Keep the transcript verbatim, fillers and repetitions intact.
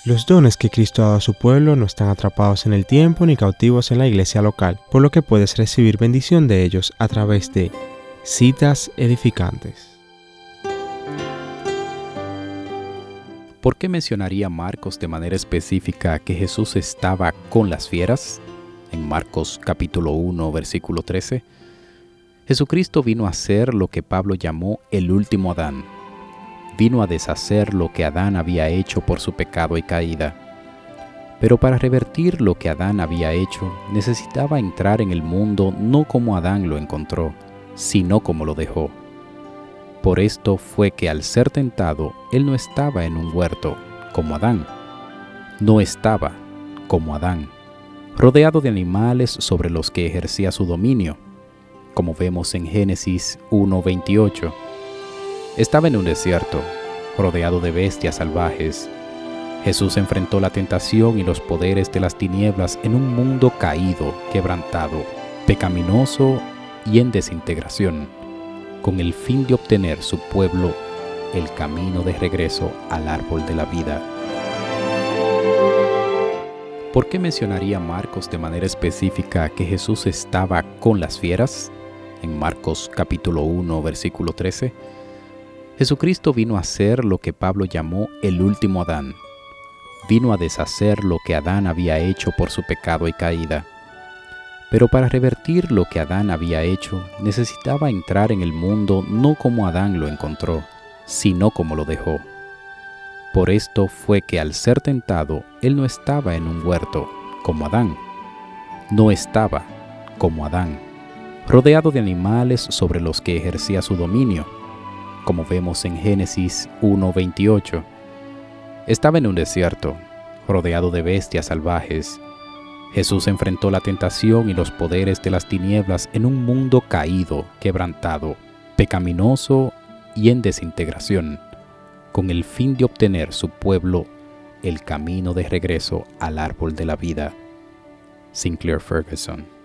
Los dones que Cristo ha dado a su pueblo no están atrapados en el tiempo ni cautivos en la iglesia local, por lo que puedes recibir bendición de ellos a través de citas edificantes. ¿Por qué mencionaría Marcos de manera específica que Jesús estaba con las fieras? En Marcos capítulo uno, versículo trece, Jesucristo vino a hacer lo que Pablo llamó el último Adán. Vino a deshacer lo que Adán había hecho por su pecado y caída. Pero para revertir lo que Adán había hecho, necesitaba entrar en el mundo no como Adán lo encontró, sino como lo dejó. Por esto fue que al ser tentado, él no estaba en un huerto, como Adán. No estaba, como Adán, rodeado de animales sobre los que ejercía su dominio, como vemos en Génesis uno veintiocho. Estaba en un desierto, rodeado de bestias salvajes. Jesús enfrentó la tentación y los poderes de las tinieblas en un mundo caído, quebrantado, pecaminoso y en desintegración, con el fin de obtener su pueblo el camino de regreso al árbol de la vida. ¿Por qué mencionaría Marcos de manera específica que Jesús estaba con las fieras? En Marcos capítulo uno, versículo trece, Jesucristo vino a hacer lo que Pablo llamó el último Adán. Vino a deshacer lo que Adán había hecho por su pecado y caída. Pero para revertir lo que Adán había hecho, necesitaba entrar en el mundo no como Adán lo encontró, sino como lo dejó. Por esto fue que al ser tentado, él no estaba en un huerto, como Adán. No estaba, como Adán, rodeado de animales sobre los que ejercía su dominio, como vemos en Génesis uno veintiocho. Estaba en un desierto, rodeado de bestias salvajes. Jesús enfrentó la tentación y los poderes de las tinieblas en un mundo caído, quebrantado, pecaminoso y en desintegración, con el fin de obtener su pueblo el camino de regreso al árbol de la vida. Sinclair Ferguson.